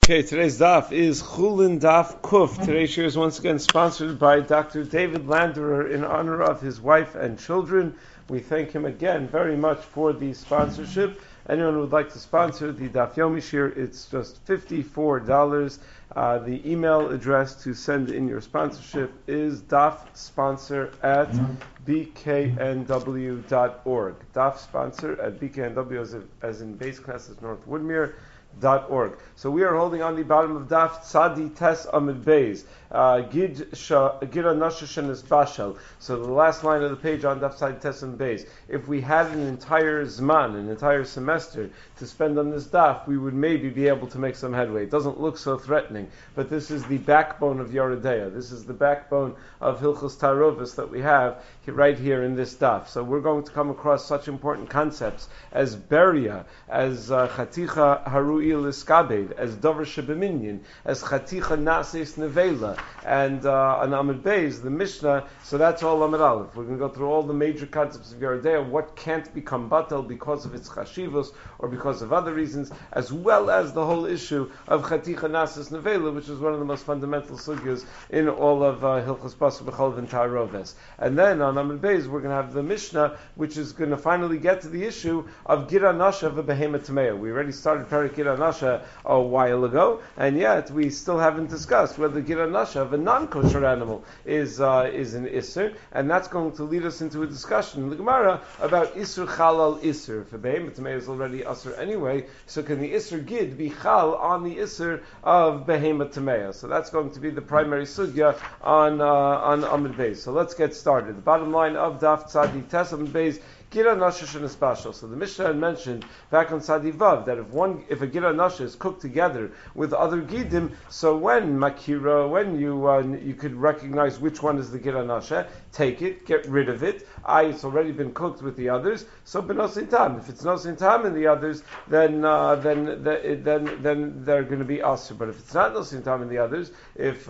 Okay, today's daf is Chulin Daf Kuf. Today's shir is once again sponsored by Dr. David Landerer in honor of his wife and children. We thank him again very much for the sponsorship. Anyone who would like to sponsor the Daf Yomi shir, it's just $54. The email address to send in your sponsorship is dafsponsor@bknw.org. Dafsponsor@bknw as in base classes North Woodmere. .org. So we are holding on the bottom of Daf Tzadi Tes Amid Beis. Gid Anasha Shenis Bashal. So the last line of the page on Daf Tzadi Tes Amid Beis. If we had an entire Zman, an entire semester to spend on this Daf, we would maybe be able to make some headway. It doesn't look so threatening, but this is the backbone of Yoredeya. This is the backbone of Hilchos Tarovis that we have right here in this Daf. So we're going to come across such important concepts as Beria, as Chaticha Haru'i Liskabed, as Dover Shebeminyan, as Chaticha Nases Nevela, and on Amud Beis, the Mishnah. So that's all Amud Aleph. We're going to go through all the major concepts of Yoredeya, what can't become batal because of its chashivos or because of other reasons, as well as the whole issue of Chaticha Nases Nevela, which is one of the most fundamental sugyas in all of Hilchos Basar B'Cholav and Ta'aroves. And then on Amud Beis, we're going to have the Mishnah, which is going to finally get to the issue of Gira Nasha of a Behemoth Tameya. We already started Perik Gira Nasha a while ago, and yet we still haven't discussed whether Gira Nasha of a non-kosher animal is an Isser, and that's going to lead us into a discussion in the Gemara about Isser Chalal Isser. If a Behemoth Tameya is already Isser anyway, so can the Isser Gid be Chal on the Isser of Behemoth Tameya? So that's going to be the primary sugya on Amud Beis. So let's get started. The bottom line of Daf Tzadi Tes Amud Beis, Gira Nasha Shenis Bashal. So the Mishnah had mentioned back on Tzadi Vav that if a Gira Nasha is cooked together with other Gidim, so when Makira, when you could recognize which one is the Gira Nasha, take it, get rid of it. It's already been cooked with the others, so benosin tam. If it's nosin tam in the others, then they're going to be aser. But if it's not nosin tam in the others, if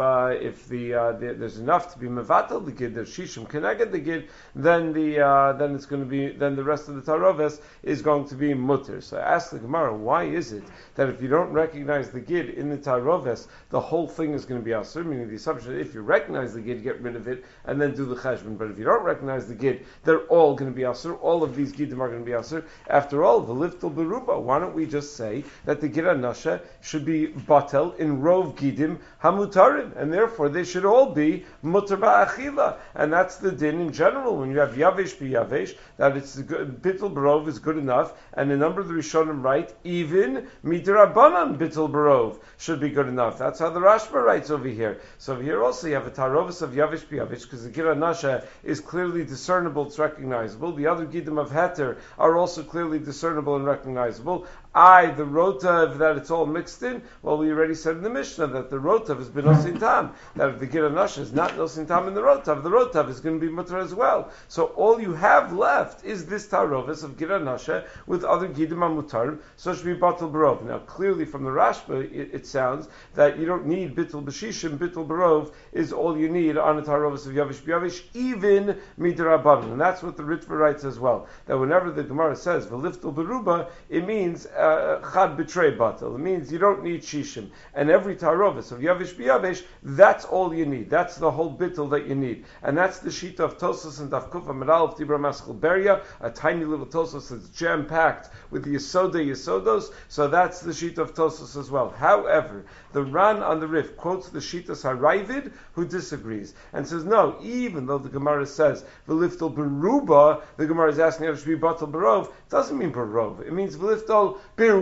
there's enough to be mevatel the gid, there's shishim keneged the gid, then it's going to be, then the rest of the taroves is going to be mutter. So I ask the Gemara, why is it that if you don't recognize the gid in the taroves, the whole thing is going to be aser? Meaning the assumption that if you recognize the gid, get rid of it and then do the cheshbon. But if you don't recognize the gid, they're all going to be aser. All of these gidim are going to be aser. After all, the liftel beruba. Why don't we just say that the gira nasha should be batel in rov gidim hamutarim, and therefore they should all be mutar ba'achila. And that's the din in general. When you have yavesh biyavesh, that it's bittul barov is good enough, and a number of the Rishonim write even midrabanan bittul barov should be good enough. That's how the Rashba writes over here. So over here also you have a tarovis of yavesh biyavesh because the gira nasha is clearly discernible, it's recognizable. The other gidim of heter are also clearly discernible and recognizable. The rotav that it's all mixed in, well, we already said in the Mishnah that the rotav has been nosin tam. That if the gira nasha is not nosin tam in the rotav is going to be mutter as well. So all you have left is this tarovis of gira nasha with other gidim amutarim, so it should be batal barov. Now, clearly from the Rashba, it sounds that you don't need bittul b'shishim, bittul barov is all you need on a tarovis of yavish b'yavish, even midrabanan. And that's what the Ritva writes as well. That whenever the Gemara says v'liftul beruba, it means chad b'trei batal. It means you don't need shishim. And every tarovis of yavish b'yavish, that's all you need. That's the whole bittul that you need. And that's the sheet of Tosas and Daf Kuf Amidal of Tibra Maschel Beria, a tiny little Tosas that's jam-packed with the Yesodos. So that's the sheet of Tosas as well. However, the Ran on the Rif quotes the Shitas HaRaivid, who disagrees, and says, no, even though the Gemara says, v'liftal beruba, the Gemara is asking if it should be batal barov, it doesn't mean barov. It means v'liftal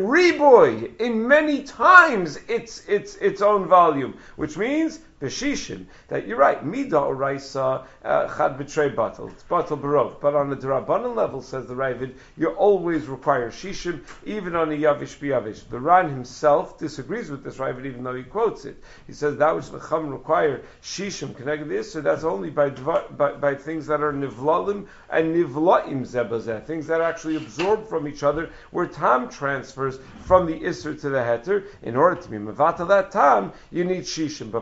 beriboy, in many times its own volume, which means b'shishim, that you're right, mida oraisa chad b'trei batal, it's batal barov. But on the drabanan level, says the Ravid, you always require shishim, even on a yavish b'yavish. The Ran himself disagrees with this Ravid, even though he quotes it. He says that which the Chum require shishim connected to this, so that's only by things that are nivlalim and nivlaim zebazeh, things that actually absorb from each other, where tam transfers from the isser to the heter. In order to be mavata that tam, you need shishim, but by a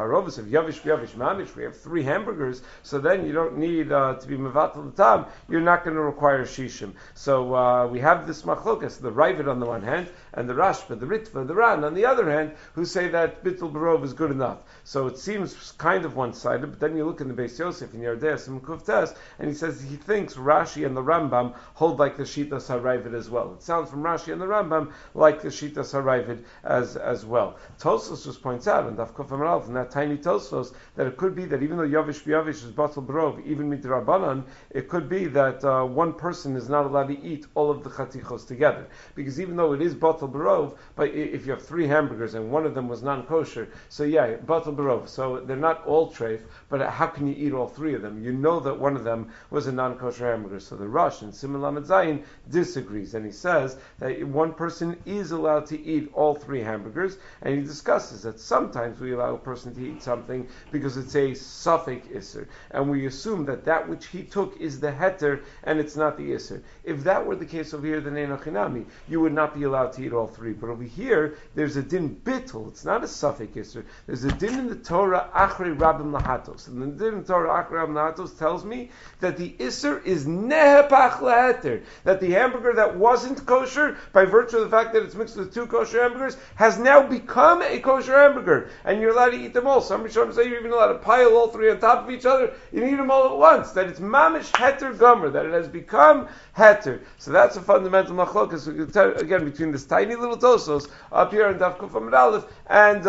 tarovas of yavish mamish, we have 3 hamburgers, so then you don't need to be mevatel the tam. You're not going to require shishim. So we have this machlokas, the Ravid on the one hand, and the Rashba, the Ritva, the Ran on the other hand, who say that bittul barov is good enough. So it seems kind of one-sided, but then you look in the Beis Yosef in Yerdei and Kuftes, and he says he thinks Rashi and the Rambam hold like the Shitas HaRavid as well. It sounds from Rashi and the Rambam like the Shitas HaRavid as well. Tosfos just points out, and Daf Kuf Amar Aleph, in that tiny Tosfos, that it could be that even though Yavish V'Yavish is Batal Barov, even Midrabanan, it could be that one person is not allowed to eat all of the Chatichos together. Because even though it is Batal Barov, but if you have 3 hamburgers and one of them was non-kosher, so yeah, Batal Barov. So they're not all treif, but how can you eat all 3 of them? You know that one of them was a non-kosher hamburger. So the Rosh in Siman Lamed Zayin disagrees, and he says that one person is allowed to eat all 3 hamburgers, and he discusses that sometimes we allow a person to eat something because it's a suffix isser, and we assume that which he took is the heter and it's not the isser. If that were the case over here, then Einochinami, you would not be allowed to eat all 3. But over here, there's a din bittul. It's not a suffix isser. There's a din in the Torah achrei rabim lahatos, and the din in the Torah achrei rabim lahatos tells me that the isser is nehepach laheter, that the hamburger that wasn't kosher, by virtue of the fact that it's mixed with 2 kosher hamburgers, has now become a kosher hamburger, and you're allowed to eat them all. Some Rishonim say you're even allowed to pile all 3 on top of each other and eat them all at once. That it's mamish heter gomer, that it has become heter. So that's a fundamental machlokas. We can tell again between this tiny little tosos up here in Daf Kuf Amud Aleph and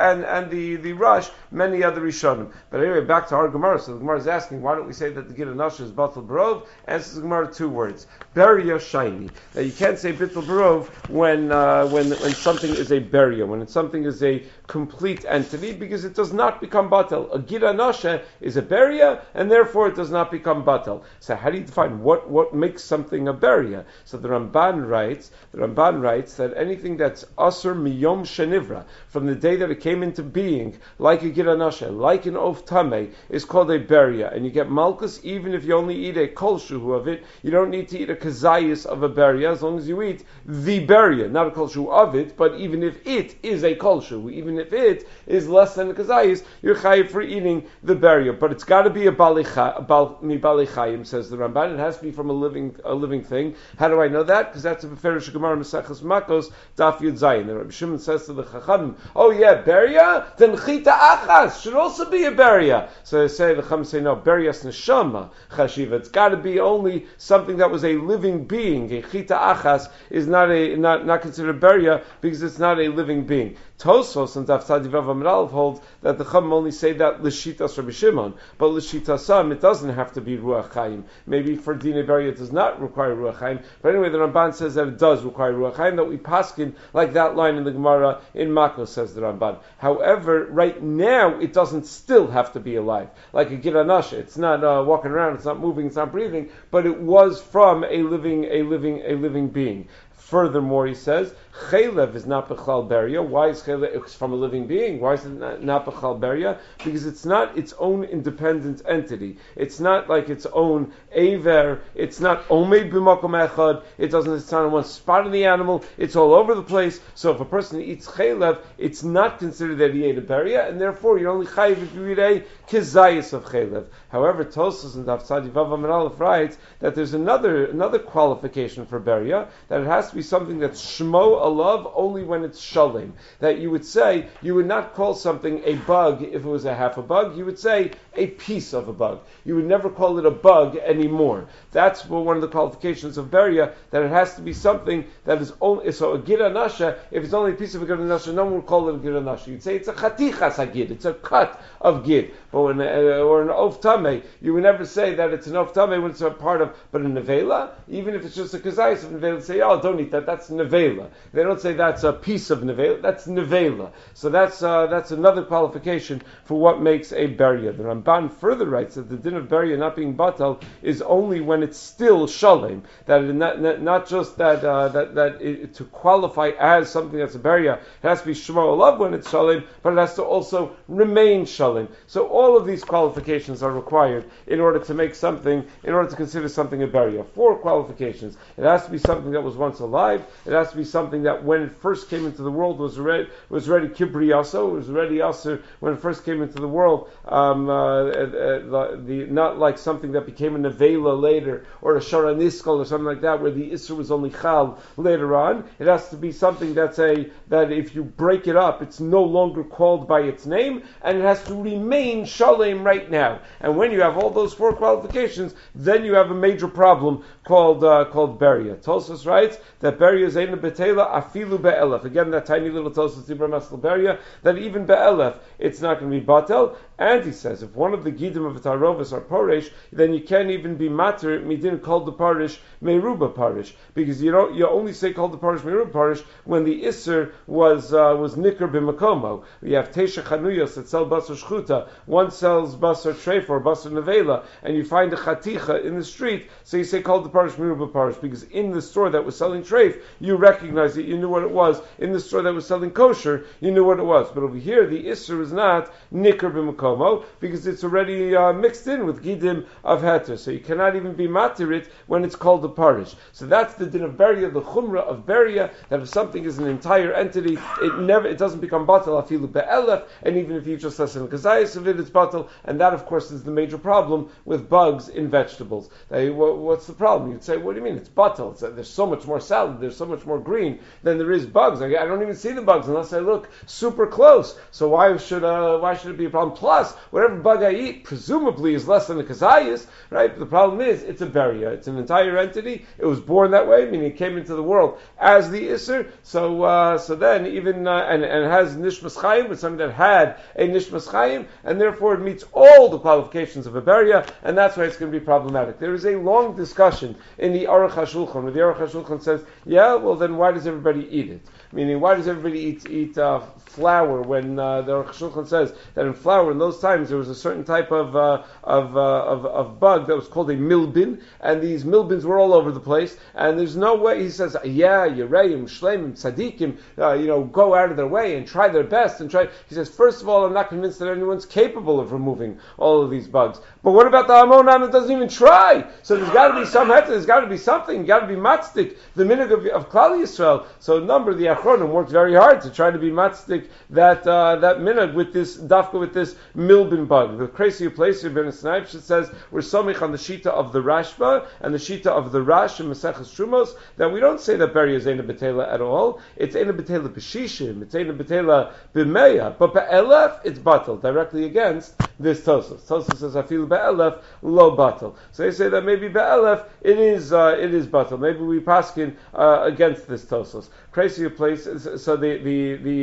the Rush, many other Rishonim. But anyway, back to our Gemara. So the Gemara is asking, why don't we say that the Gid Nasha is Batal Barov? Answers the Gemara 2 words: Beria shiny. Now you can't say Batal Barov when something is a beria, when something is a complete entity, because it does not become batal. A Gid Nasha is a beria, and therefore it does not become batal. So how do you define what makes something a beria? So the Ramban writes that anything that's asur miyom shenivra, from the day that it came into being, like a Gid Nasha, like an Of Tameh, is called a beria. And you get malchus even if you only eat a kol shuhu of it. You don't need to eat a kazayis of a beria, as long as you eat the beria, not a kol shuhu of it, but even if it is a kol shuhu, even if it is less than a kazayis, you're chayiv for eating the beria. But it's got to be a balei says the Ramban. It has to be from a living thing. How do I know that? Because that's a Beferish Gemara Maseches Makos Daf Yud Zayin. And Rabbi Shimon says to the Chachamim, oh yeah, beria, then chita achas should also be a beria. So they say, the Chachamim say, no, berias neshama chashiva. It's got to be only something that was a living being. A chita achas is not considered beria because it's not a living being. Tosfos and Daf Tzadi Vav Amud Aleph holds that the Chachamim only say that l'shitas Rabbi Shimon, but l'shitasam it doesn't have to be ruach chaim. Maybe for Dina Beria it does not require ruach chaim, but anyway the Ramban says that it does require ruach chaim, that we paskin like that line in the Gemara in Makos, says the Ramban. However, right now it doesn't still have to be alive, like a Gid Nasha. It's not walking around, it's not moving, it's not breathing, but it was from a living being. Furthermore, he says, Chaylev is not Bechal Beria. Why is Chaylev? It's from a living being. Why is it not Bechal Beria? Because it's not its own independent entity. It's not like its own Aver. It's not Omed B'makom Echad. It's not in one spot of the animal. It's all over the place. So if a person eats Chaylev, it's not considered that he ate a Beria, and therefore you're only Chayiv if you eat a Kezayis of Chaylev. However, Tosfos and Daf Tzadi Vav Amud Aleph writes that there's another qualification for Beria, that it has to be something that's shmo alav only when it's shalim. That you would say, you would not call something a bug if it was a half a bug. You would say a piece of a bug. You would never call it a bug anymore. That's one of the qualifications of beria, that it has to be something that is only, so a Gid Nasha, if it's only a piece of a Gid Nasha, no one would call it a Gid Nasha. You'd say it's a chatichas agid, it's a cut of Gid. But when, or an Of Tameh, you would never say that it's an Of Tameh when it's a part of, but a nevela, even if it's just a kazayis of nevela, say, oh, don't eat that, that's nevela. They don't say that's a piece of nevela, that's nevela. So that's another qualification for what makes a beria. The Ramban further writes that the din of beria not being batal is only when it's still shalem. That not just that to qualify as something that's a beria, it has to be shmo alav when it's shalem, but it has to also remain shalem. So all of these qualifications are required in order to consider something a beria. 4 qualifications. It has to be something that was once alive. alive. It has to be something that when it first came into the world was already kibri also. It was already also when it first came into the world. Not like something that became a nevela later or a sharaniskal or something like that, where the isser was only chal later on. It has to be something that if you break it up, it's no longer called by its name, and it has to remain shalem right now. And when you have all those four qualifications, then you have a major problem called beria. Tosfos writes that beria is eina betela afilu be'elef. Again, that tiny little Tosfos Dibra Masel beria, that even be'elef it's not going to be batel. And he says if one of the gidim of a tarovis are porish, then you can't even be mater midin called the parish meruba parish, because you only say called the parish meruba parish when the isser was nikr b'makomo. You have tesha chanuyos that sell basar shchuta. One sells basar treif or basar nevela, and you find a chaticha in the street, so you say called the parish meruba parish, because in the store that was selling treif, you recognized it, you knew what it was. In the store that was selling kosher, you knew what it was. But over here, the isser is not nikr b'makomo, because it's already mixed in with gidim of heter, so you cannot even be matir it when it's called the parish. So that's the din of beria, the chumrah of beria, that if something is an entire entity, it doesn't become batal afilu be'elef, and even if you just listen to kazayas of it, it's batal. And that, of course, is the major problem with bugs in vegetables. What's the problem? You'd say, what do you mean? It's batal. There's so much more salad, there's so much more green than there is bugs. I don't even see the bugs unless I look super close. So why should it be a problem? Plus, whatever bug I eat, presumably is less than a kazayas, right? But the problem is, it's a beria. It's an entire entity. It was born that way, meaning it came into the world as the isser. So then even and it has nishmas chayim, it's something that had a nishmas chayim, and therefore it meets all the qualifications of a beria, and that's why it's going to be problematic. There is a long discussion in the Aruch HaShulchan, where the Aruch HaShulchan says, yeah, well then why does everybody eat it? Meaning, why does everybody eat flour when the Aruch HaShulchan says that in flour in those times there was a certain type of bug that was called a milbin, and these milbins were all over the place, and there's no way, he says, Yereim, Shlemim, Tzadikim, go out of their way and try their best and try. He says, first of all, I'm not convinced that anyone's capable of removing all of these bugs. But what about the Amonam that doesn't even try? So there's got to be some heter, there's got to be something, got to be matzdik, the minhag of Klal Yisrael. So a number of the Achronim worked very hard to try to be matzdik that minhag with this dafka, with this milbin bug. The crazy place here, Ben Snipes, it says we're somich on the shita of the Rashba and the shita of the Rash and Maseches Trumos, that we don't say that beria is eina betela at all. It's eina betela b'shishim, it's eina betela b'meya, but be'elef it's batal, directly against this Tosfos. Tosfos says I feel be'elef lo batal. So they say that maybe be'elef it is batal. Maybe we paskin against this Tosfos. Crazy place. So they bring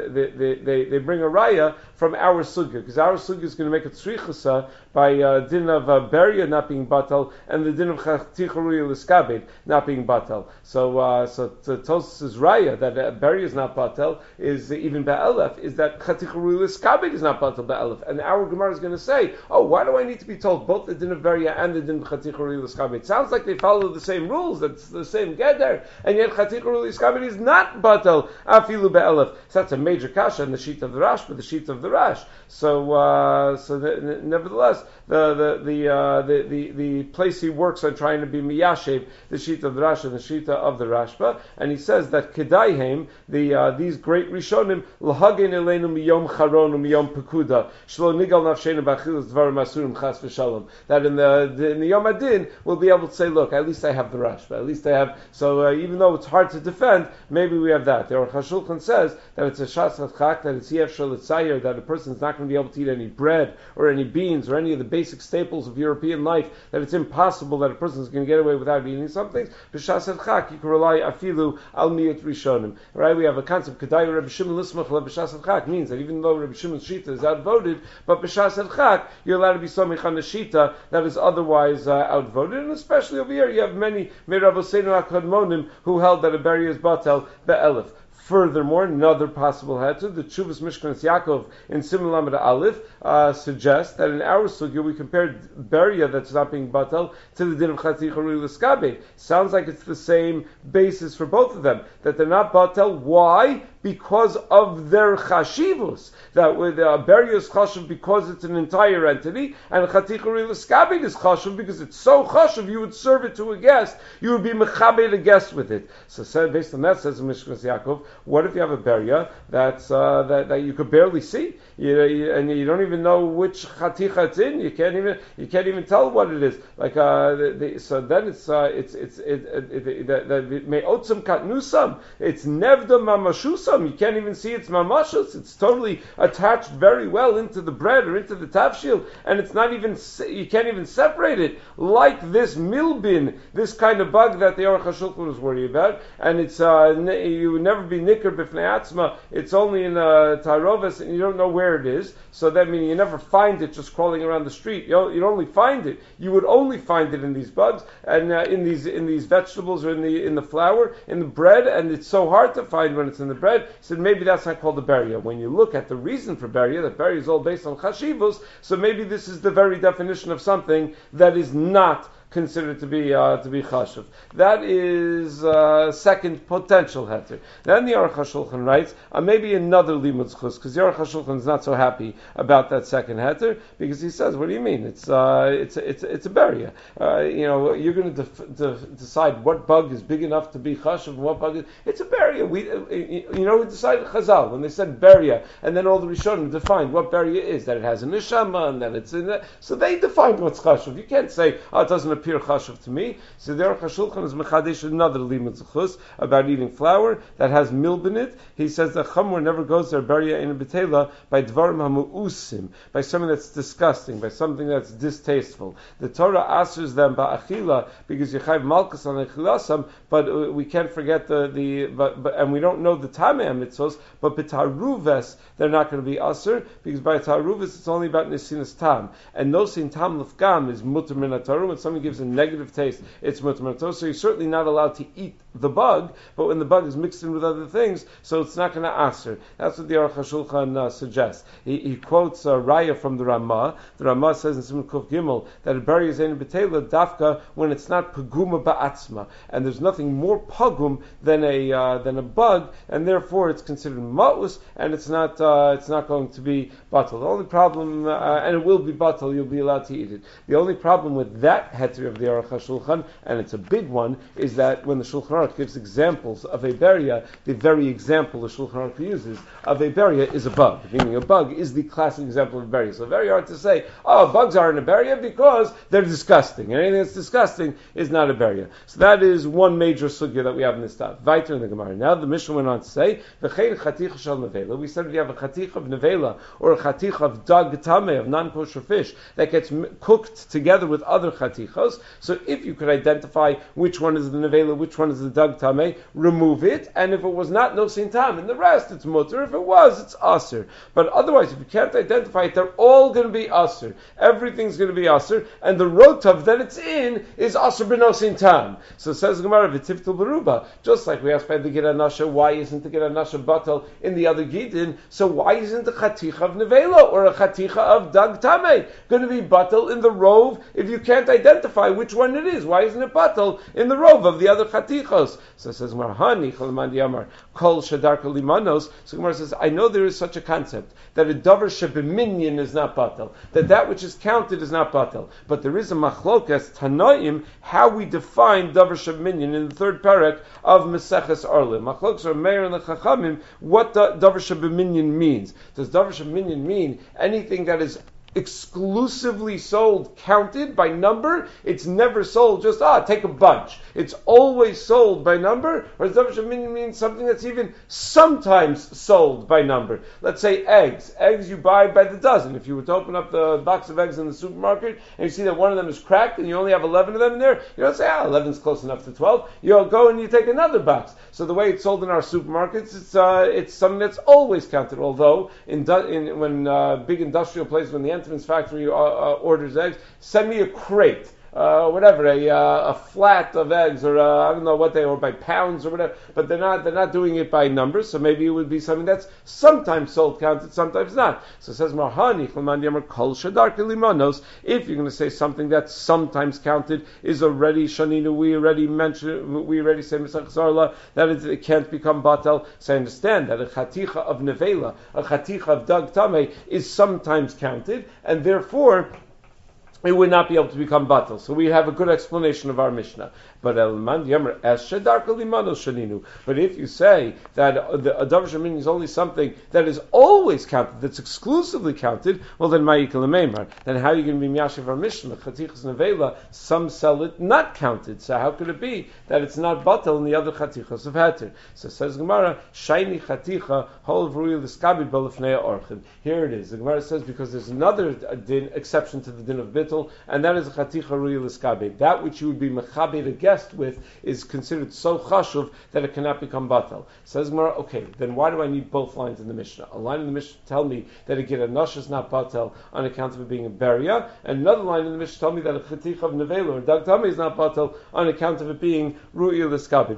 a raya from our sugya, because our sugya is going to make a tzrichasa by din of beria not being batal and the din of chaticharuya l'skabed not being batal. So Tosfos' raya that beria is not batal is even be'elef, is that chaticharuya l'skabed is not batal be'elef. And our Gemara is going to say, oh, why do I need to be told both the din of beria and the din of chaticharuya l'skabed? It sounds like they follow the same rules, that's the same geder, and yet chaticharuya l'skabed is not batal afilu be'elef. So that's a major kasha in the sheet of the Rash, but the sheet of the Rash. Nevertheless, the place he works on trying to be miyashev, the sheet of the Rash and the sheet of the Rashba, and he says that kedaihem, these great rishonim lahagen elenu miyom charon miyom pekuda shlo nigal nafshenu b'achilas dvarim asurim chas v'shalom. That in the Yom Adin we'll be able to say, look, at least I have the Rashba, at least I have. So even though it's hard to defend, maybe we have that. The Aruch HaShulchan says that it's a shas chak, that it's yef shel etzayer, that a person is not going to be able to eat any bread or any beans or any of the basic staples of European life, that it's impossible that a person is going to get away without eating something. B'shas chak, you can rely afilu al miyut rishonim. Right? We have a concept, Kedai Rabbi Shimon Lismach b'shas chak, means that even though Rabbi Shimon's shita is outvoted, but b'shas chak, you're allowed to be somich on the shita that is otherwise outvoted. And especially over here, you have many Meravoseinu HaKadmonim who held that a beria is batel be'elef. Furthermore, another possible heter, the Tshuvas Mishkanas Yaakov in Siman Lamed Aleph suggests that in our sugya we compared beria that's not being batal to the din of chaticharuya l'skabed. Sounds like it's the same basis for both of them, that they're not batal. Why? because of their chashivus. That with beria is chashuv because it's an entire entity, and chaticha rilaskabed is chashuv because it's so chashuv you would serve it to a guest, you would be mechabed a guest with it. So based on that, says Mishkas Yaakov, what if you have a beria that you could barely see, and you don't even know which chaticha it's in? You can't even tell what it is. Like so then it's me'otzim katnusam. It's nevda mamashusam. You can't even see its mamashus. It's totally attached very well into the bread or into the tavshil, and it's not even, you can't even separate it. Like this milbin, this kind of bug that the Aruch HaShulchan was worried about, and it's you would never be nicker b'fnei atzma. It's only in taroves, and you don't know where it is. So that means you never find it just crawling around the street. You'd only find it. You would only find it in these bugs and in these vegetables or in the flour, in the bread, and it's so hard to find when it's in the bread. He said maybe that's not called a beria. When you look at the reason for beria, that beria is all based on chashivos, so maybe this is the very definition of something that is not considered to be chashuv. That is second potential heter. Then the Aruch HaShulchan writes maybe another limud zchus, because the Aruch HaShulchan is not so happy about that second heter, because he says, what do you mean? It's a beria. You're going to decide what bug is big enough to be chashuv and what bug is. It's a beria. We decided Chazal when they said beria, and then all the Rishonim defined what beria is, that it has a neshama and that it's in that. So they defined what's chashuv. You can't say, it doesn't appear chashuv to me. So the Aruch HaShulchan is mechadesh another limud zechus about eating flour that has milb in it. He says that chamor never goes there beria in a betela by dvarim hamuusim, by something that's disgusting, by something that's distasteful. The Torah asks them ba'achila because yechayv malchus on echilasam, but we can't forget but and we don't know the tamei mitzvos, but b'taruves they're not going to be aser, because by taruves it's only about nesinas tam, and nosin tam lefgam is mutter min hatarum. When something gives a negative taste, it's mutter min hatarum. So you're certainly not allowed to eat the bug, but when the bug is mixed in with other things, so it's not going to aser. That's what the Aruch HaShulchan suggests. He quotes Raya from the Ramah. The Ramah says in Simon Kuf Gimel that a beria is ein betela dafka when it's not paguma ba'atzma, and there's nothing more pagum than a bug, and therefore it's considered ma'us, and it's not going to be batal. The only problem, and it will be batal, you'll be allowed to eat it. The only problem with that heter of the Aruch HaShulchan, and it's a big one, is that when the Shulchan Aruch gives examples of a beria, the very example the Shulchan Aruch uses of a beria is a bug, meaning a bug is the classic example of a beria. So very hard to say, bugs are in a beria because they're disgusting, and anything that's disgusting is not a beria. So that is one major sugya that we have in this stuff. Weiter in the Gemara. Now the Mishnah went on to say, V'chein chaticha shel nevela. We said if you have a chaticha of nevela or a chaticha of dag tameh, of non-kosher fish, that gets cooked together with other chatichos, so if you could identify which one is the nevela, which one is the dag tameh, remove it, and if it was not nosin tam, and the rest it's mutter. If it was, it's aser. But otherwise, if you can't identify it, they're all going to be aser. Everything's going to be aser, and the rotav that it's in is aser b'nosin tam. So says Gemara, v'tiftul beruba. Just like we asked by the Gid Nasha, why isn't the Gid Nasha batal in the other Gidin? So why isn't the chaticha of nevela or a chaticha of dag tameh going to be batal in the rove if you can't identify which one it is? Why isn't it batal in the rove of the other chatichos? So says Gemara, hani chalamandi amar kol shadarka limanos. So Gemara says, I know there is such a concept that a davar shebeminyan is not batal, that which is counted is not batal, but there is a machlokas tanoim how we define davar shebeminyan in the third parak of Meseches Arlim. Machlokas are Meir and the Chachamim what davar shebeminyan means. Does davar shebeminyan mean anything that is exclusively sold, counted by number? It's never sold just, take a bunch. It's always sold by number? Or does davar shebeminyan mean something that's even sometimes sold by number? Let's say eggs. Eggs you buy by the dozen. If you were to open up the box of eggs in the supermarket and you see that one of them is cracked and you only have 11 of them in there, you don't say, 11 is close enough to 12. You'll go and you take another box. So the way it's sold in our supermarkets, it's something that's always counted. Although when big industrial places, when the Entenmann's factory orders eggs, send me a crate. whatever, a flat of eggs, or I don't know what or by pounds or whatever, but they're not doing it by numbers, so maybe it would be something that's sometimes sold counted, sometimes not. So it says Marhani, if you're going to say something that's sometimes counted is already Shaninu, we already say Mesach Zarla, that it can't become Batal. So I understand that a Chaticha of Nevela, a Chaticha of Dag Tameh is sometimes counted, and therefore it would not be able to become batal. So we have a good explanation of our Mishnah. But if you say that a davar shemin is only something that is always counted, that's exclusively counted, well then ma'ikal meimar. Then how are you going to be miyashiv our Mishnah? Chatichas nevela, some sell it not counted. So how could it be that it's not batal in the other chatichas of heter? So says Gemara, shayni chaticha hol v'ruya l'skabi b'lefnei orchim. Here it is. The Gemara says because there's another din, exception to the din of bittul, and that is a chaticha ruya l'skabi. That which you would be mechabe to guest with is considered so chashuv that it cannot become batal. Says Gemara, okay, then why do I need both lines in the Mishnah? A line in the Mishnah tell me that a get a nosh is not batal on account of it being a beria, and another line in the Mishnah tell me that a chaticha of nevela or dag tameh is not batal on account of it being ruya l'skabi.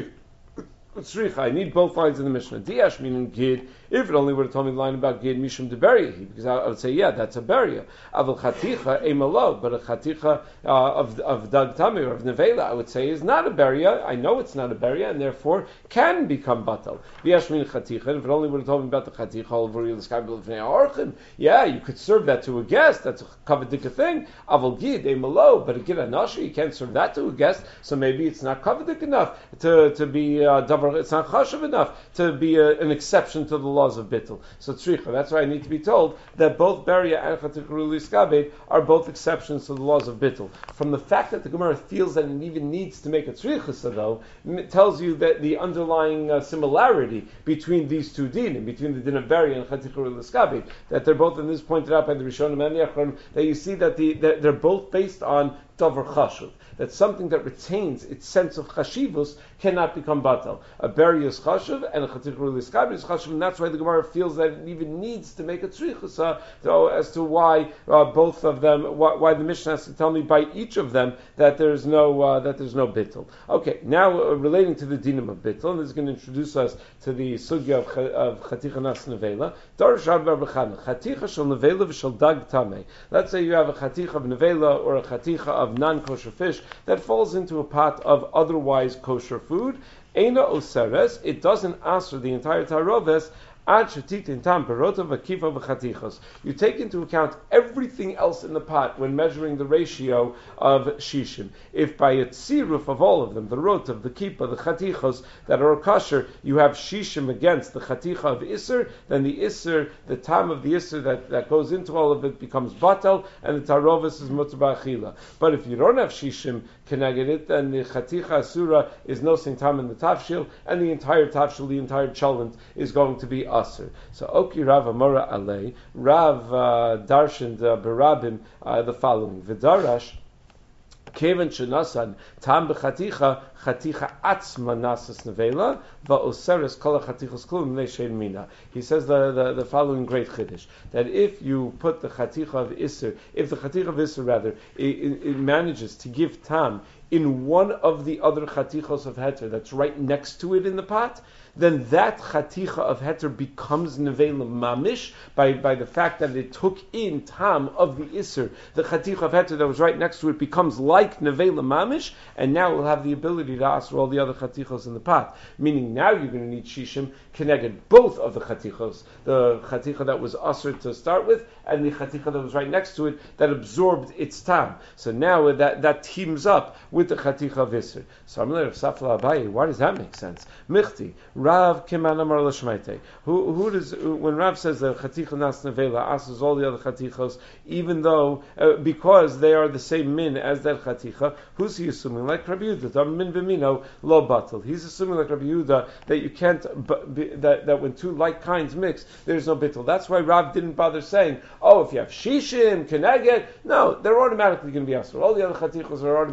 I need both lines in the Mishnah. Diash meaning gid. If it only would have told me the line about gid mishum de beria, because I would say, yeah, that's a beria. Aval chaticha emalo, but a chaticha of dag tameh or of nevela, I would say, is not a beria. I know it's not a beria, and therefore can become batal. Diash meaning chaticha. And if it only would have told me about the chaticha of v'riyul skabel v'nei orchim, yeah, you could serve that to a guest. That's a kavadika thing. Aval gid emalo, but a gid anashi, you can't serve that to a guest. So maybe it's not kavadik enough to be davar. It's not chashuv enough to be an exception to the laws of bittul. So tzricha, that's why I need to be told that both beria and chaticha ruli skabed are both exceptions to the laws of bittul. From the fact that the Gemara feels that it even needs to make a tzricha, though, it tells you that the underlying similarity between these two dinim, between the din of beria and chaticha ruli skabed, that they're both, and this is pointed out by the Rishonim and the Achronim, that you see that they're both based on davar chashuv, that something that retains its sense of chashivus cannot become batal. A beria is chashuv and a chaticha ruli skabed is chashuv, and that's why the Gemara feels that it even needs to make a tzricha as to why both of them, why the Mishnah has to tell me by each of them that there's no bittul. Okay, now relating to the dinim of bittul, and this is going to introduce us to the sugya of chaticha nas nevela. Darash Rabbi Bechana, chaticha shel nevela v'shel dag tameh. Let's say you have a chaticha of nevela or a chaticha of non-kosher fish that falls into a pot of otherwise kosher food. Eina oseres, it doesn't answer the entire taroves. You take into account everything else in the pot when measuring the ratio of shishim. If by a tziruf of all of them, the rotav, the kippah, the chatichos that are kosher, you have shishim against the chaticha of iser, then the iser, the time of the iser that goes into all of it becomes batal, and the tarovis is mutar ba'achila. But if you don't have shishim connected it, then the chaticha asura is no same time in the tafshil, and the entire tafshil, the entire cholent, is going to be aser. So Oki Rav Amora Alei, Rav darshaned berabim the following: V'darash kevan shenasan tam b'chaticha chaticha atzma nasas nevela va'oseres kol chatichas klum ne'shein mina. He says the following great chiddush, that if you put the chaticha of iser, if the chaticha of iser rather, it manages to give tam in one of the other chatichos of heter that's right next to it in the pot, then that chaticha of heter becomes nevela mamish by the fact that it took in tam of the iser. The chaticha of heter that was right next to it becomes like nevela mamish, and now we'll have the ability to ask all the other chatichos in the pot. Meaning now you're going to need shishim connected both of the chatichos, the chaticha that was aser to start with, and the chaticha that was right next to it that absorbed its tam. So now that teams up with the chaticha of iser. So I'm going to Safla Abaye. Why does that make sense? Michti Rav Kiman Amar L'Shmeitei. Who does, when Rav says that chaticha nas nevela asks all the other chatichos, even though because they are the same min as that chaticha, who's he assuming? Like Rabbi Yehuda, Dam min v'mino lo batal. He's assuming like Rabbi Yehuda that you can't that when two like kinds mix, there's no bittul. That's why Rav didn't bother saying, oh, if you have shishim keneged, no, they're automatically going to be asur. All the other chatichos are automatically going to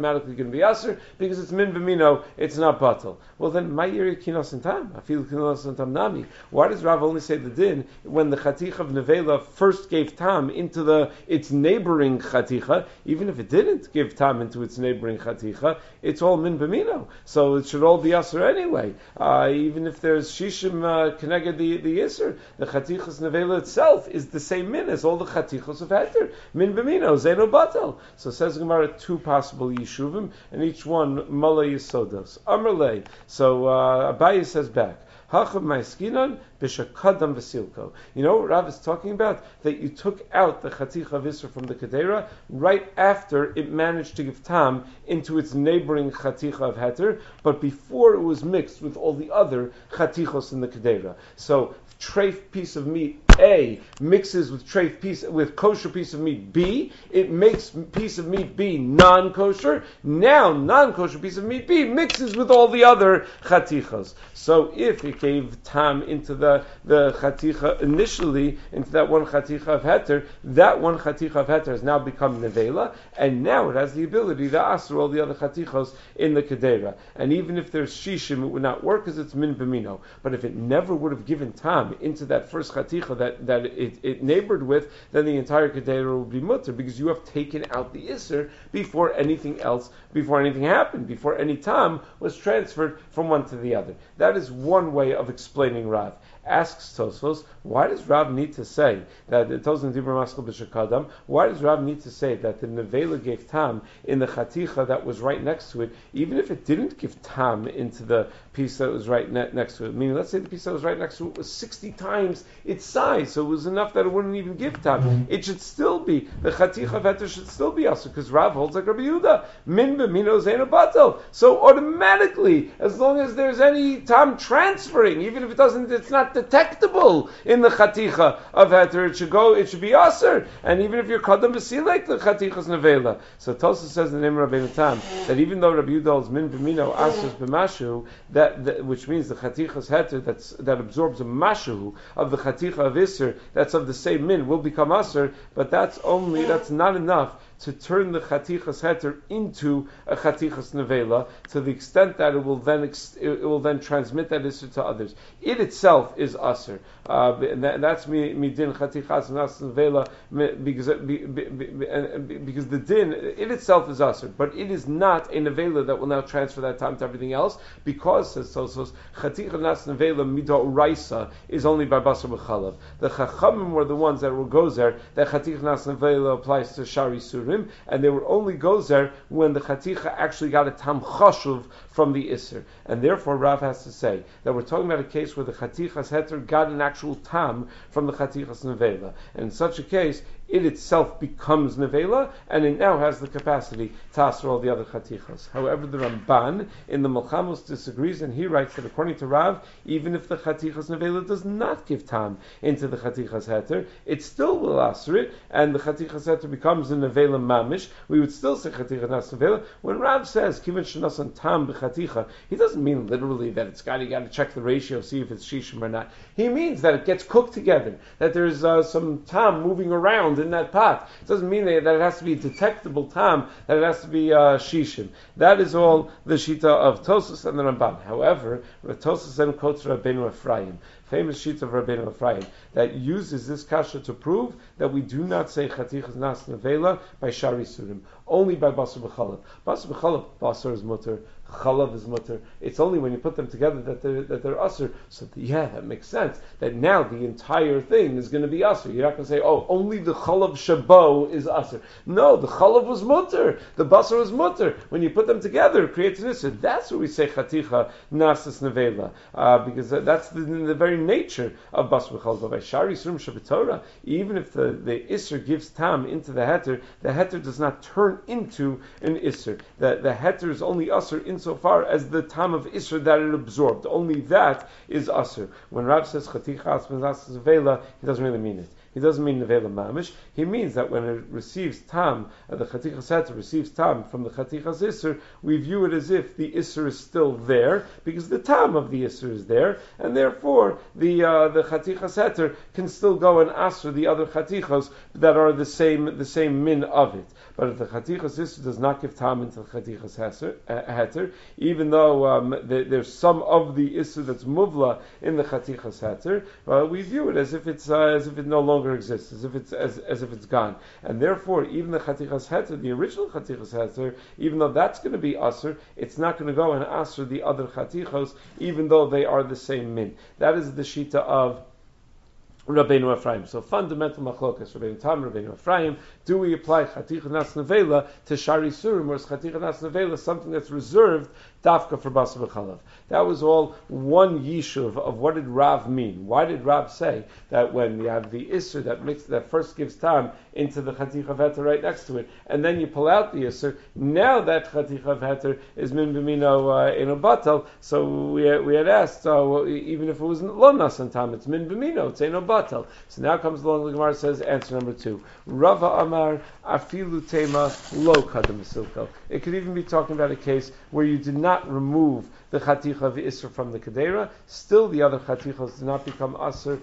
going to be aser because it's min b'mino, it's not batal. Well then, my yiri kinos and tam, afil kinos and tam nami. Why does Rav only say the din when the chaticha of nevela first gave tam into its neighboring chaticha? Even if it didn't give tam into its neighboring chaticha, it's all min b'mino, so it should all be aser anyway. Even if there's shishim connected the iser, the chatichas nevela itself is the same min as all the chatichos of heter. Min b'mino, zeno batal. So says Gemara, two possible yishuvim, and each one mala yisodos. Amrlei. So Abaye says back, Hachav ma'eskinon b'shakadam v'silko. You know what Rav is talking about? That you took out the chaticha of Isra from the Kedera right after it managed to give tam into its neighboring chaticha of Heter, but before it was mixed with all the other chatichos in the Kedera. So treif piece of meat A mixes with with kosher piece of meat B, it makes piece of meat B non-kosher. Now non-kosher piece of meat B mixes with all the other chatichas. So if it gave tam into the chaticha initially, into that one chaticha of heter, that one chaticha of heter has now become nevela, and now it has the ability to aser all the other chatichos in the kedera. And even if there's shishim, it would not work because it's min b'mino. But if it never would have given tam into that first chaticha that it neighbored with, then the entire kedera would be mutter, because you have taken out the iser before anything happened, before any tam was transferred from one to the other. That is one way of explaining Rav. Asks Tosfos, why does Rav need to say that the Tosfos Dibur Maskal B'Shakadam? Why does Rav need to say that the nevela gave tam in the chaticha that was right next to it, even if it didn't give tam into the piece that was right next to it? Meaning, let's say the piece that was right next to it was 60 times its size, so it was enough that it wouldn't even give tam. It should still be, the chaticha of heter should still be also, because Rav holds like Rabbi Yehuda, min b'mino zeinu batel. So automatically, as long as there's any tam transferring, even if it's not detectable in the chaticha of heter, it should be aser. And even if you're kadam v'silek, the chaticha's nevela. So Tosfos says in the name of Rabbeinu Tam that even though Rabbi Yehuda holds min b'mino aser b'mashu, that which means the chaticha's heter that absorbs a mashu of the chaticha of iser that's of the same min will become aser, but that's not enough to turn the chatichas heter into a chatichas nevela to the extent that it will then transmit that isser to others. It itself is aser, and that's midin chatichas nevela because the din it itself is aser, but it is not a nevela that will now transfer that time to everything else, because says Tosfos chatichas nevela midoraisa is only by basar b'chalav. The chachamim were the ones that will go there that chatichas nevela applies to shari surim, and they were only goes there when the chaticha actually got a tam chashuv from the iser. And therefore Rav has to say that we're talking about a case where the chatichas heter got an actual tam from the chatichas nevela. And in such a case, it itself becomes nevela, and it now has the capacity to aser all the other chatichas. However, the Ramban in the Melchamos disagrees, and he writes that according to Rav, even if the chatichas nevela does not give tam into the chatichas heter, it still will aser it, and the chatichas heter becomes a nevela mamish. We would still say chatichas nas nevela. When Rav says kiven shenasan tam b'chaticha, he doesn't mean literally that you got to check the ratio, see if it's shishim or not. He means that it gets cooked together, that there's some tam moving around in that pot. It doesn't mean that it has to be detectable tam, that it has to be shishim. That is all the shita of Tosfos and the Ramban. However, Tosfos then quotes Rabbeinu Ephraim, famous sheet of Rabbeinu Ephraim, that uses this kasha to prove that we do not say chatichas nas nevela by shari surim, only by basar b'chalav. Basar b'chalav, basar is mutter, chalav is mutter. It's only when you put them together that they're aser. So that makes sense. That now the entire thing is going to be aser. You're not going to say, oh, only the chalav shabo is aser. No, the chalav was mutter. The basar was mutter. When you put them together, it creates an isser. That's where we say chaticha nasas nevela, because that's the very nature of basar b'chalav. But by shari surim shabbatorah, even if the isser gives tam into the heter does not turn into an isser. The heter is only aser insofar as the tam of isser that it absorbed. Only that is aser. When Rav says chatichas nasas nevela, he doesn't really mean it. he doesn't mean nevela mamish. He means that when it receives tam, the chatichas heter receives tam from the chatichas isser, we view it as if the isser is still there, because the tam of the isser is there, and therefore the chatichas heter can still go and asr the other chatichos that are the same min of it. But if the chatichas isser does not give tam into the chatichas heter, even though there's some of the isser that's muvla in the chatichas heter, we view it as if it no longer exists, as if it's gone, and therefore even the chatichas heter, the original chatichas heter, even though that's going to be asr, it's not going to go and asr the other chatichos, even though they are the same min. That is the shita of Rabbeinu Ephraim. So fundamental machlokas, Rabbeinu Tam, Rabbeinu Ephraim, do we apply chaticha nas nevela to shari surim, or is chaticha nas nevela something that's reserved dafka for basar v'chalav? That was all one yishuv of what did Rav mean. Why did Rav say that when you have the isser that first gives tam into the chaticha heter right next to it, and then you pull out the isser, now that chaticha heter is min b'mino in a batal, so we had asked, even if it wasn't lo nasan tam, it's min b'mino, it's in a batal. So now comes along, the Gemara says, answer number 2. Rava Amar afilu tema lo kadam silko. It could even be talking about a case where you did not remove the chaticha of isser from the kedera, still the other chatichas do not become asr,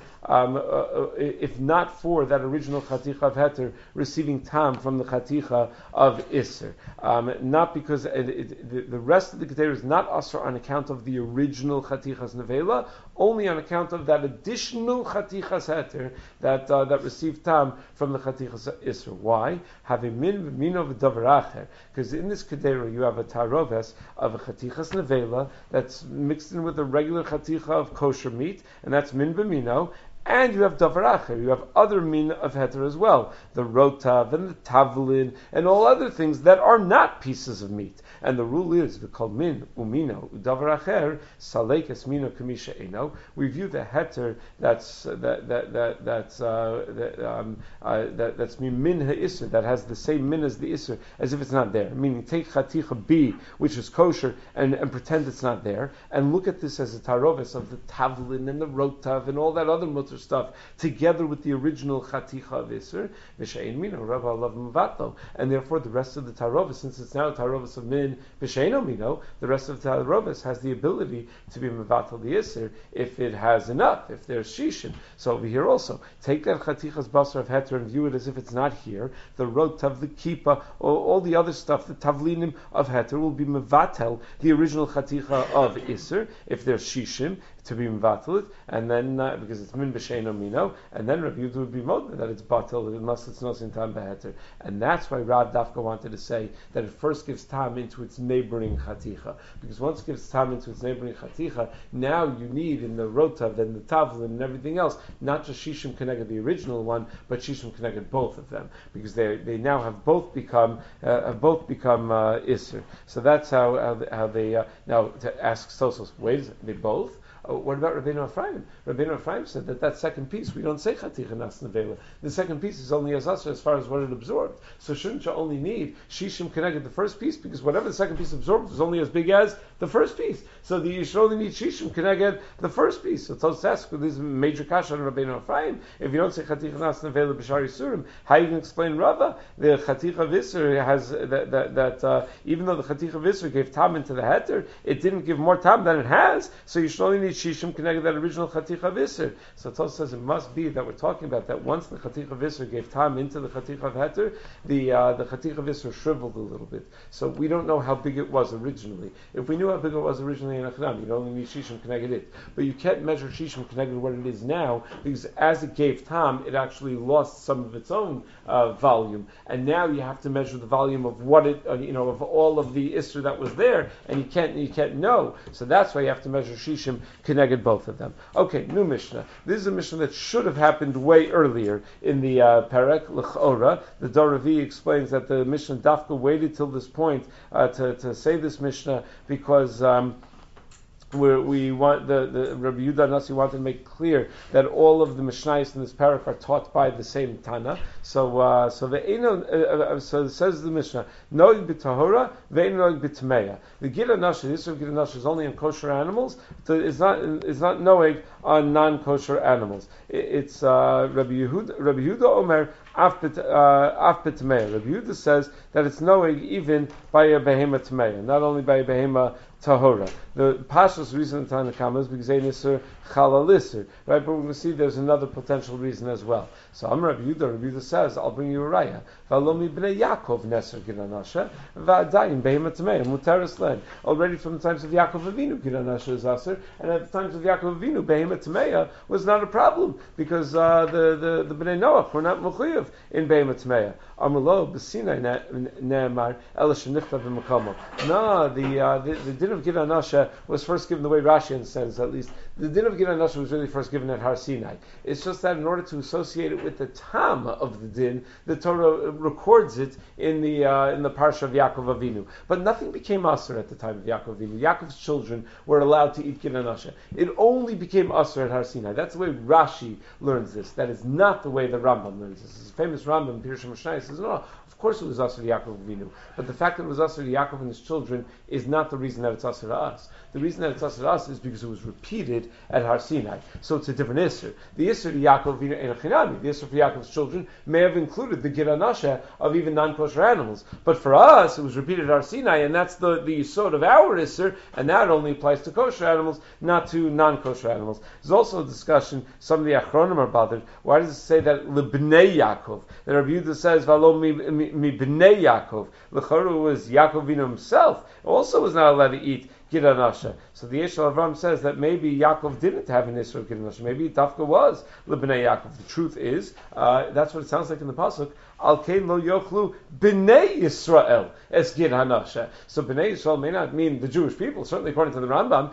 if not for that original chaticha of heter receiving tam from the chaticha of isser. Not because the rest of the kedera is not asr on account of the original chatichas nevela, only on account of that additional chatichas heter that received tam from the chatichas isser. Why? Have a min of davar acher, because in this kedera you have a taroves of a chatichas nevela that's mixed in with a regular chaticha of kosher meat, and that's min b'mino. And you have davar acher, you have other min of heter as well, the rotav and the tavlin and all other things that are not pieces of meat. And the rule is, we call min umino udavar acher salekes mino kamisha eno. We view the heter that's min ha'isser, that has the same min as the isser, as if it's not there. Meaning, take chaticha b, which is kosher, and pretend it's not there, and look at this as a taroves of the tavlin and the rotav and all that other mutter stuff, together with the original chaticha of isser, v'shein mino rava alav mevatlo, and therefore the rest of the taroves, since it's now a taroves of min v'shein mino, the rest of the taroves has the ability to be mevatlo the isser if it has enough, if there's shishim. So over here also, take that chatichas basar of heter and view it as if it's not here. The rotav, the kippah, all the other stuff, the tavlinim of heter will be mevatel the original chaticha of isser if there's shishim to be mevatel it, and then because it's min b'sheino mino, and then Rabbi Yehuda would be moed that it's batel unless it's nosin tam beheter, and that's why Rav Dafka wanted to say that it first gives tam into its neighboring chaticha, because once it gives tam into its neighboring chaticha, now you need in the rotav and the tavlin and everything else not just shishim connected the original one, but shishim connected both of them, because they now have both become isser. So that's how they now to ask Sosos, wait, is it, they both? What about Rabbeinu Ephraim? Rabbeinu Ephraim said that second piece, we don't say chaticha nas nevela. The second piece is only as far as what it absorbed. So shouldn't you only need shishim connected the first piece, because whatever the second piece absorbed was only as big as the first piece. So you should only need shishim connected the first piece. So Tos asks, this is major kasha on Rabbeinu Ephraim. If you don't say chaticha nas nevela b'shari surim, how you can explain Rava? The chaticha visser has that even though the chaticha visser gave tam into the heter, it didn't give more tam than it has. So you should only need shishim connected that original chaticha visser. So Tos says it must be that we're talking about that once the chaticha visser gave tam into the chaticha of heter, the chaticha visser shriveled a little bit. So we don't know how big it was originally. If we knew how big it was originally in Achnam, you'd only need shishim connected it. But you can't measure shishim connected what it is now, because as it gave tam, it actually lost some of its own volume, and now you have to measure the volume of what it, of all of the isser that was there, and you can't know. So that's why you have to measure shishim connected both of them. Okay, new Mishnah. This is a Mishnah that should have happened way earlier in the Perek L'chora. The Doravi explains that the Mishnah Dafka waited till this point to say this Mishnah because where we want the Rabbi Yehuda Nasi wanted to make clear that all of the Mishnayos in this parak are taught by the same Tana. So so it says the Mishnah, Noig b'tahora, ve'en noig b'tmeya. The Gid HaNashe, the issue of Gid HaNashe is only on kosher animals. It's not noig on non-kosher animals. It's Rabbi Yehuda Omer af b'tmeya. Rabbi Yehuda says that it's noig even by a behema tmeya, not only by a behema tahora. The Pashas reason in Tanakama is because ein iser chalal iser, right? But we're going to see there's another potential reason as well. So Amar Rabbi Yehuda says, I'll bring you a raya. V'alomi b'nei Yaakov neser Gid HaNashe v'adayin behema tmeya muteres len. Already from the times of Yaakov Avinu, Gid HaNashe is aser, and at the times of Yaakov Avinu, behema tmeya was not a problem because the b'nei Noach were not mechuyev in behema tmeya. Amalo b'sinai ne'emar ela shenichtav b'makomo. No, the din of Gid HaNashe was first given the way Rashi understands, at least. The din of Gid HaNashe was really first given at Har Sinai. It's just that in order to associate it with the tam of the din, the Torah records it in the parsha of Yaakov Avinu. But nothing became asur at the time of Yaakov Avinu. Yaakov's children were allowed to eat Gid HaNashe. It only became asur at Har Sinai. That's the way Rashi learns this. That is not the way the Rambam learns this. This famous Rambam, Pirush HaMashnayos, says, no, of course it was asur to Yaakov Avinu. But the fact that it was asur to Yaakov and his children is not the reason that it's asur to us. The reason that it's asur to us is because it was repeated at Har Sinai. So it's a different Isser. The Isser to Yaakov Avinu and Chinami, the Isser for Yaakov's children, may have included the Gid HaNashe of even non-kosher animals. But for us, it was repeated at Har Sinai, and that's the yisod of our Isser, and that only applies to kosher animals, not to non-kosher animals. There's also a discussion, some of the Achronim are bothered. Why does it say that Lebnei Yaakov? That Rabbi Yehuda says, Valo mi bnei Yaakov. L'choru was Yaakov Avinu himself, also was not allowed to eat Gid HaNashe. So the Yeshua Avram says that maybe Yaakov didn't have an Isra of Gid HaNashe. Maybe Tafka was Lebnei Yaakov. The truth is, that's what it sounds like in the pasuk. Al kein lo yochlu bnei Yisrael es Gid HaNashe. So bnei Yisrael may not mean the Jewish people. Certainly, according to the Rambam,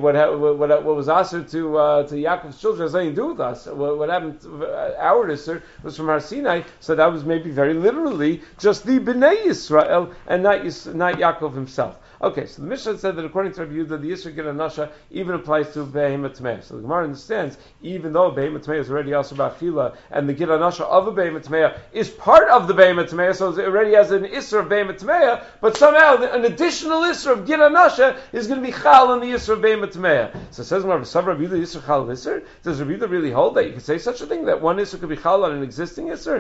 what was asked to Yaakov's children has nothing to do with us. What happened to our Isra was from Har Sinai. So that was maybe very literally just the bnei Yisrael and not Yaakov himself. Okay, so the Mishnah said that according to Rabbi Yehuda, the Yisra Gid HaNashe even applies to Behema Tmeya. So the Gemara understands, even though Behema Tmeya is already also Ba'achila, and the Gid HaNashe of a Behema Tmeya is part of the Behema Tmeya, so it already has an Isra of Behema Tmeya, but somehow an additional Isra of Gid HaNashe is going to be Chal on the Isra of Behema Tmeya. So it says, Rabbi Yehuda Yisra Chal Isra? Does Rabbi Yehuda really hold that you could say such a thing, that one Isra could be Chal on an existing Isra?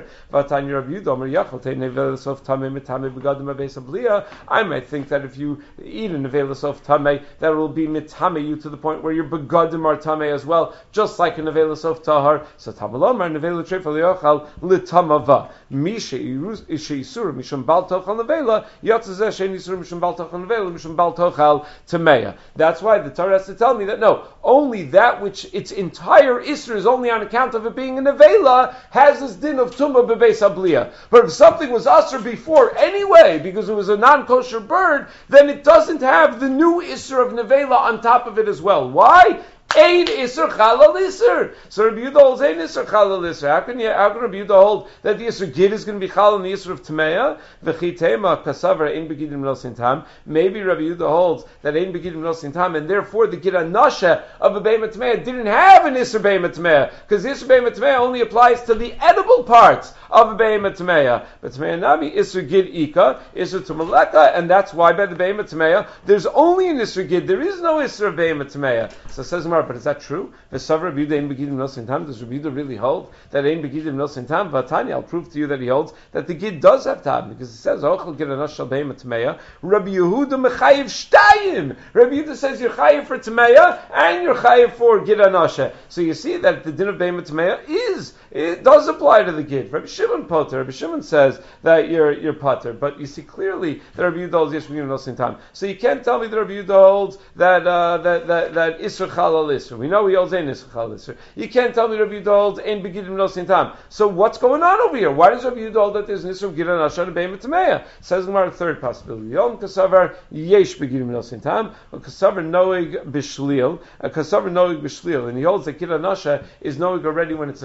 I might think that if you eat a nevelas of tamei, that will be mitame you to the point where your begadim are tamei as well, just like a nevelas of tahar. So tamalomar nevela trefa liyochal litamava misha isura mishum bal tochal nevela yatzazeh shein isura mishum bal tochal nevela mishum bal tochal tameya. That's why the Torah has to tell me that no, only that which its entire isra is only on account of it being a nevela has this din of tumah bebeis abliya. But if something was usher before anyway because it was a non-kosher bird, then it doesn't have the new Isser of Nevela on top of it as well. Why? Ein Isser Chalal Isser. So Rabbi Yehuda holds Ein Isser Chalal Isser. How can Rabbi Yehuda hold that the Isser Gid is going to be Chalal in the Isser of Tmeya? V'chitema kasavar Ein Begidim Lo Sintam. Maybe Rabbi Yehuda holds that Ein Begidim Lo Sintam, and therefore the Gid HaNashe of a Behema Tmeya didn't have an Isser Behema Tmeya, because the Isser Behema Tmeya only applies to the edible parts of a Behema Tmeya. But Tmeya Nami, Isser Gid Ika, Isser Tumaleka, and that's why by the Behema Tmeya, there's only an Isser Gid, there is no Isser of Behema Tmeya. So it says, but is that true? Does Rabbi Yehuda really hold that Ein Begidim No Sintam? Vatanya, I'll prove to you that he holds that the Gid does have tam, because it says, Ochel Gid HaNashe Shal Behema Tmeya, Rabbi Yehuda Mechayiv Shtayim. Rabbi Yehuda says you're Chayiv for Tmeya, and you're Chayiv for Gid HaNashe. So you see that the din of Behema Tmeya it does apply to the Gid. Rabbi Shimon Poter, Rabbi Shimon says that you're Poter, but you see clearly that Rabbi Yehuda holds Yesh Begidim No Sintam. So you can't tell me that Rabbi Yehuda holds that Isra Chalal Isra. We know he holds Ein Isra Chalal Isra. You can't tell me Rabbi Yehuda holds Ein Begidim No Sintam. So what's going on over here? Why does Rabbi Yehuda hold that there's an Isra of Gid HaNashe and Behema Tmeya? Says Gemara, third possibility. Yom Kasavar Yesh Begidim No Sintam, Kasavar Noig B'Shlil, Kasavar Noig B'Shlil, and he holds that Gid HaNashe is Noig already when it's a fetus.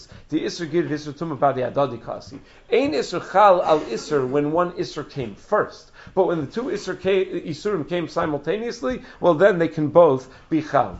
this. The Isser Gid Isser Tumah Badi Adadi Kasi. Ein Isser Chal al Isser when one Isser came first. But when the two Isurim came simultaneously, well then they can both be Chal.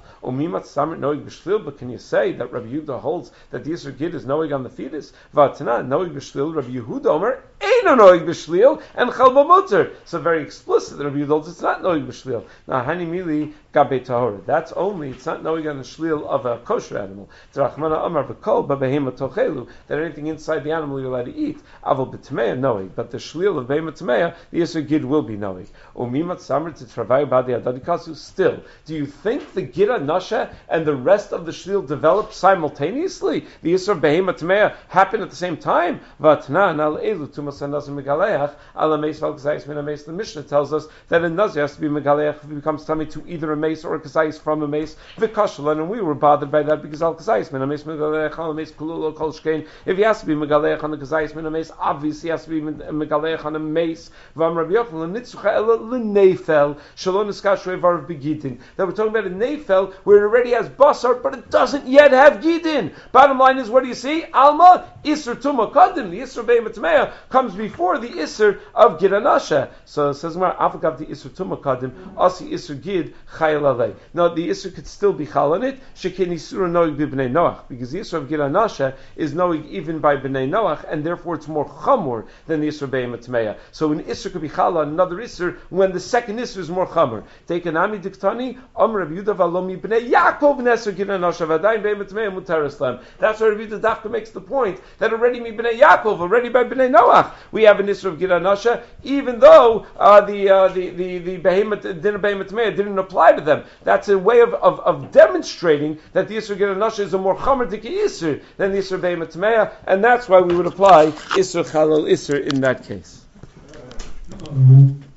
But can you say that Rabbi Yehuda holds that the Isser Gid is Noeg on the fetus? Vatana, Noeg B'Shlil, Rabbi Yehuda Omer, Eino Noeg B'Shlil, and Chal B'Mutter. So very explicit that Rabbi Yehuda holds it's not Noeg B'Shlil. Now, Hani Mili Gabe Tahora. That's only, it's not Noeg on the Shlil of a kosher animal. Tzrachmana Amar B'Kol, B'Behema Tochelu, that anything inside the animal you're allowed to eat. Aval B'Tmeya Noeg. But the Shlil of Behema Tmeya, the Isser Gid will be Noeg. Umimat Samar Tzravayu Badi Adadikasu. Still, do you think the Gira Nasha and the rest of the Shlil developed simultaneously? The Isser Behema Tmeya happened at the same time? Vatna Nal Elu Tumas Nazi Megaleach Ala Meis Val Kazayis Min Meis. The Mishnah tells us that a Nazi has to be Megaleach if he becomes tummy to either a mace or a Kazayis from a mace. Vikashlan, and we were bothered by that because Al Kazayis Min Meis Megaleach Ala Meis Kulul Kol Shkein. If he has to be Megaleach on the Kazayis Min Meis, obviously he has to be Megaleach on a mace. Vam Rabbi Yochanan Nitzucha Ela L'Neifel Shalon Eskashu Evar Begidin. That we're talking about a Neifel where it already has basar, but it doesn't yet have gidin. Bottom line is, what do you see? Alma Isser Tuma Kadim. The Isser Behema Tmeya comes before the Isser of Gidanasha. So it says, Afakav the Isser Tuma Kadim, Asi Isser Gid Chayil Alei. Now the Isser could still be chal on it. Shekin Isur Noig B'Bnei Noach, because the Isser of Gidanasha is Noig even by Bnei Noach, and therefore it's more chamor than the Isser Behema Tmeya. So an Isser could be chal on another Isser when the second Isser is more chamor. Take an Ami Diktani, Rabbi Yehuda v'alomi b'nei Yaakov neser Gidanasha v'adayin Behema Tmeya mutaris lam. That's why Rabbi Yehuda Dafka makes the point that already mi b'nei Yaakov, already by b'nei Noach, we have an Isser of Gidanasha, even though the Behema Din Behema Tmeya didn't apply to them. That's a way of demonstrating that the Isser of Gidanasha is a more chamer dike Isser than the Isser of Behema Tmeya, and that's why we would apply Isser Chalal Isser in that case.